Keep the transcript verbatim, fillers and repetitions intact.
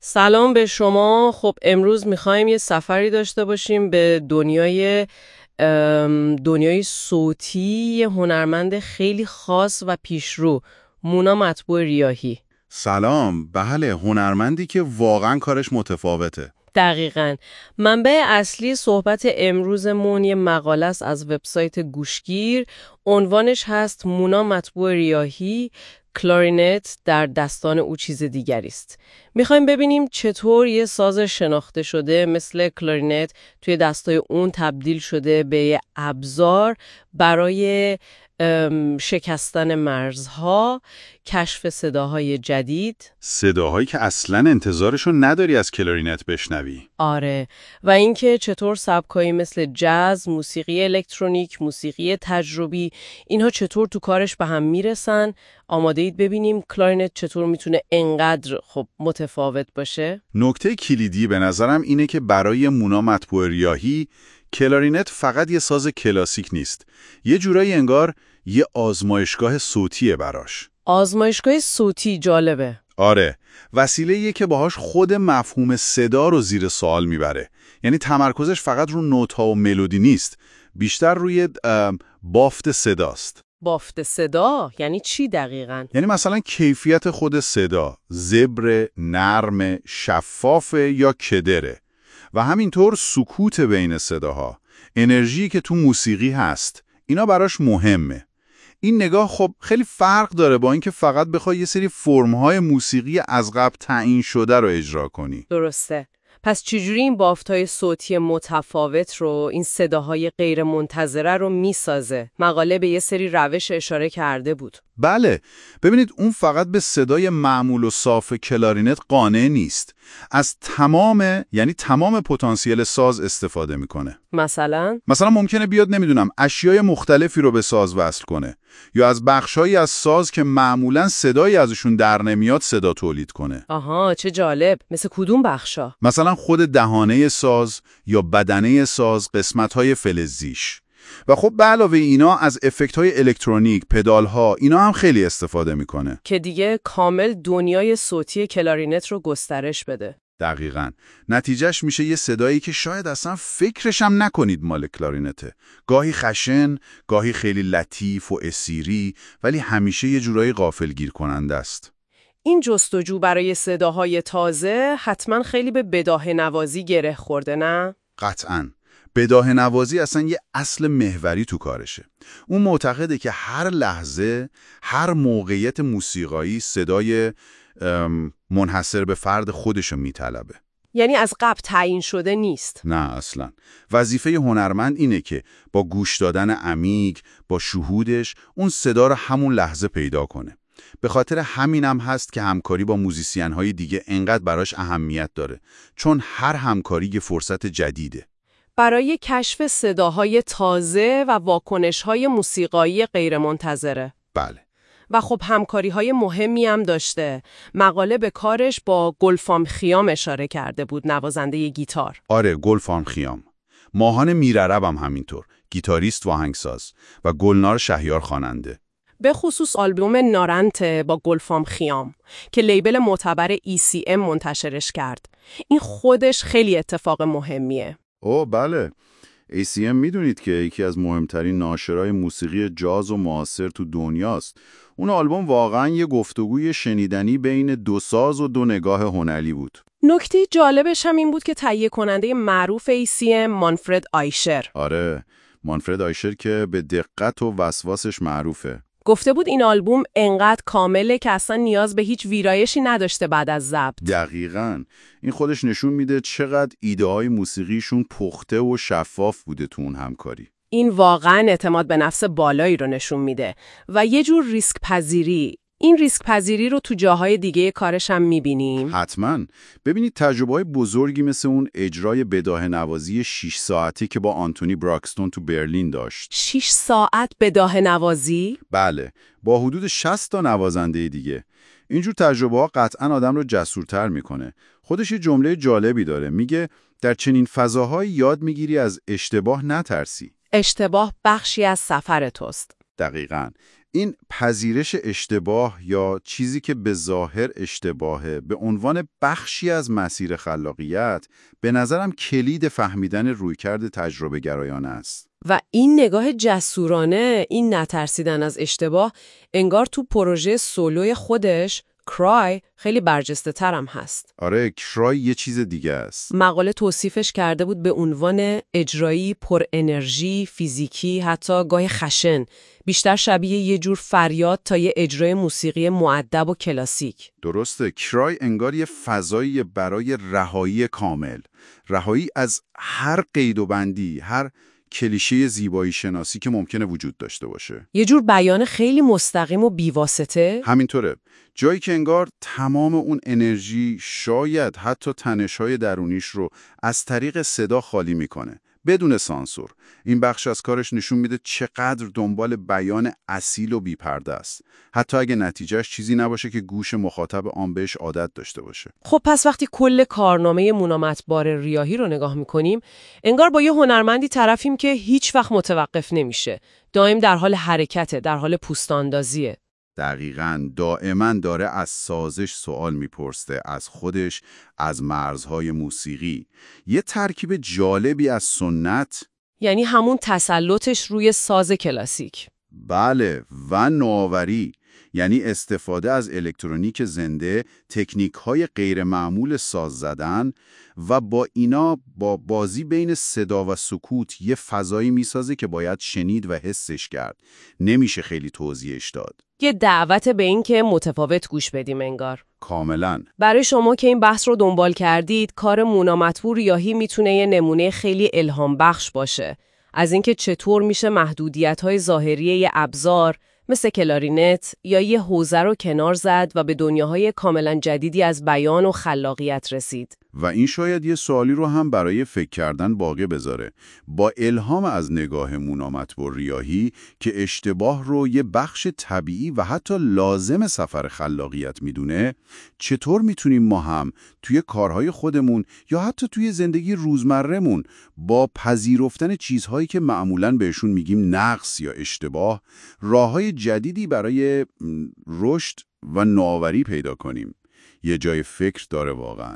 سلام به شما. خب امروز میخوایم یه سفری داشته باشیم به دنیای ام، دنیای صوتی یه هنرمند خیلی خاص و پیشرو، مونا مطبوع ریاحی. سلام، بله، هنرمندی که واقعا کارش متفاوته. دقیقاً. منبع اصلی صحبت امروزمون یه مقاله است از وبسایت گوشگیر. عنوانش هست مونا مطبوع ریاحی، کلارینت در دستان او چیز دیگری است. میخوایم ببینیم چطور یه ساز شناخته شده مثل کلارینت توی دستای اون تبدیل شده به یه ابزار برای ام، شکستن مرزها، کشف صداهای جدید. صداهایی که اصلا انتظارشو نداری از کلارینت بشنوی. آره، و اینکه چطور سبکایی مثل جاز، موسیقی الکترونیک، موسیقی تجربی، اینها چطور تو کارش به هم میرسن. آماده اید ببینیم کلارینت چطور میتونه انقدر خب متفاوت باشه؟ نکته کلیدی به نظرم اینه که برای مونا مطبوع ریاحی کلارینت فقط یه ساز کلاسیک نیست. یه جورایی انگار یه آزمایشگاه صوتیه براش. آزمایشگاه صوتی جالبه. آره، وسیله‌ایه که باهاش خود مفهوم صدا رو زیر سوال میبره. یعنی تمرکزش فقط رو نوت‌ها و ملودی نیست، بیشتر روی بافت صداست. بافت صدا یعنی چی دقیقاً؟ یعنی مثلا کیفیت خود صدا، زبر، نرم، شفاف یا کدره. و همینطور سکوت بین صداها، انرژی که تو موسیقی هست، اینا براش مهمه. این نگاه خب خیلی فرق داره با اینکه فقط بخوای یه سری فرم‌های موسیقی از قبل تعیین شده رو اجرا کنی. درسته. پس چجوری این بافت‌های صوتی متفاوت رو، این صداهای غیر منتظره رو میسازه؟ مقاله به یه سری روش اشاره کرده بود. بله، ببینید اون فقط به صدای معمول و صاف کلارینت قانع نیست. از تمام، یعنی تمام پتانسیل ساز استفاده میکنه. مثلا؟ مثلا ممکنه بیاد نمیدونم اشیای مختلفی رو به ساز وصل کنه یا از بخشایی از ساز که معمولاً صدایی ازشون در نمیاد صدا تولید کنه. آها، چه جالب. مثل کدوم بخشا؟ مثلا خود دهانه ساز یا بدنه ساز، قسمت‌های فلزیش. و خب به علاوه اینا از افکت‌های الکترونیک، پدال‌ها، اینا هم خیلی استفاده میکنه که دیگه کامل دنیای صوتی کلارینت رو گسترش بده. دقیقاً. نتیجهش میشه یه صدایی که شاید اصلا فکرش هم نکنید مال کلارینته. گاهی خشن، گاهی خیلی لطیف و اسیری، ولی همیشه یه جورایی غافلگیر کننده است. این جستجو برای صداهای تازه حتما خیلی به بداهه نوازی گره خورده، نه؟ قطعاً. بداهه نوازی اصلا یه اصل محوری تو کارشه. اون معتقده که هر لحظه، هر موقعیت موسیقایی صدای منحصر به فرد خودشو میطلبه. یعنی از قبل تعیین شده نیست؟ نه اصلا. وظیفه هنرمند اینه که با گوش دادن عمیق، با شهودش، اون صدا رو همون لحظه پیدا کنه. به خاطر همینم هست که همکاری با موزیسین‌های دیگه انقدر براش اهمیت داره، چون هر همکاری یه فرصت جدیده برای کشف صداهای تازه و واکنش‌های موسیقایی غیرمنتظره. بله. و خب همکاری‌های مهمی هم داشته. مقاله به کارش با گلفام خیام اشاره کرده بود، نوازنده گیتار. آره، گلفام خیام. ماهان میرعرب هم همینطور، گیتاریست و آهنگساز، و گلنار شهیار خواننده. به خصوص آلبوم نارنت با گلفام خیام که لیبل معتبر ای سی ام منتشرش کرد. این خودش خیلی اتفاق مهمیه. اوه بله. ای سی ام میدونید که یکی از مهمترین ناشرای موسیقی جاز و معاصر تو دنیاست. اون آلبوم واقعا یه گفتگوی شنیدنی بین دو ساز و دو نگاه هنری بود. نکته جالبش هم این بود که تهیه کننده معروف ای سی ام مانفرد آیشر. آره، مانفرد آیشر که به دقت و وسواسش معروفه. گفته بود این آلبوم انقدر کامله که اصلا نیاز به هیچ ویرایشی نداشته بعد از ضبط. دقیقاً. این خودش نشون میده چقدر ایده‌های موسیقیشون پخته و شفاف بوده تو اون همکاری. این واقعاً اعتماد به نفس بالایی رو نشون میده و یه جور ریسک پذیری. این ریسک پذیری رو تو جاهای دیگه کارش هم میبینیم. حتماً. ببینید تجربه‌های بزرگی مثل اون اجرای بداهه نوازی شش ساعتی که با آنتونی براکستون تو برلین داشت. شش ساعت بداهه نوازی؟ بله، با حدود شصت تا نوازنده دیگه. اینجور تجربه‌ها قطعاً آدم رو جسورتر میکنه. خودش یه جمله جالبی داره، میگه در چنین فضاهایی یاد میگیری از اشتباه نترسی. اشتباه بخشی از سفر توست. دقیقاً. این پذیرش اشتباه یا چیزی که به ظاهر اشتباهه به عنوان بخشی از مسیر خلاقیت به نظرم کلید فهمیدن رویکرد تجربه گرایانه است. و این نگاه جسورانه، این نترسیدن از اشتباه، انگار تو پروژه سولوی خودش کرای خیلی برجسته ترم هست. آره، کرای یه چیز دیگه است. مقاله توصیفش کرده بود به عنوان اجرایی پر انرژی، فیزیکی، حتی گاهی خشن، بیشتر شبیه یه جور فریاد تا یه اجرای موسیقی مؤدب و کلاسیک. درسته، کرای انگار یه فضایی برای رهایی کامل، رهایی از هر قید و بندی، هر کلیشه زیبایی شناسی که ممکنه وجود داشته باشه. یه جور بیان خیلی مستقیم و بیواسطه. همینطوره، جایی که انگار تمام اون انرژی، شاید حتی تنش‌های درونیش رو از طریق صدا خالی میکنه، بدون سانسور. این بخش از کارش نشون میده چقدر دنبال بیان اصیل و بی‌پرده است، حتی اگه نتیجهش چیزی نباشه که گوش مخاطب آن بهش عادت داشته باشه. خب پس وقتی کل کارنامه مونا مطبار ریاحی رو نگاه میکنیم، انگار با یه هنرمندی طرفیم که هیچ وقت متوقف نمیشه، دائم در حال حرکته، در حال پوستاندازیه. دقیقاً، دائما داره از سازش سوال میپرسه، از خودش، از مرزهای موسیقی. یه ترکیب جالبی از سنت، یعنی همون تسلطش روی ساز کلاسیک. بله، و نوآوری، یعنی استفاده از الکترونیک زنده، تکنیک‌های غیر معمول ساز زدن و با اینا با بازی بین صدا و سکوت یه فضایی میسازه که باید شنید و حسش کرد. نمیشه خیلی توضیحش داد. یه دعوت به این که متفاوت گوش بدیم انگار. کاملاً. برای شما که این بحث رو دنبال کردید، کار مونا مطبور ریاحی میتونه یه نمونه خیلی الهام بخش باشه. از اینکه چطور میشه محدودیت‌های ظاهری یه ابزار مثل کلارینت یا یه حوزه رو کنار زد و به دنیاهای کاملا جدیدی از بیان و خلاقیت رسید. و این شاید یه سوالی رو هم برای فکر کردن باقی بذاره. با الهام از نگاه مونا مطبور ریاحی که اشتباه رو یه بخش طبیعی و حتی لازم سفر خلاقیت میدونه، چطور میتونیم ما هم توی کارهای خودمون یا حتی توی زندگی روزمره‌مون با پذیرفتن چیزهایی که معمولاً بهشون میگیم نقص یا اشتباه، راههای جدیدی برای رشد و نوآوری پیدا کنیم؟ یه جای فکر داره واقعاً.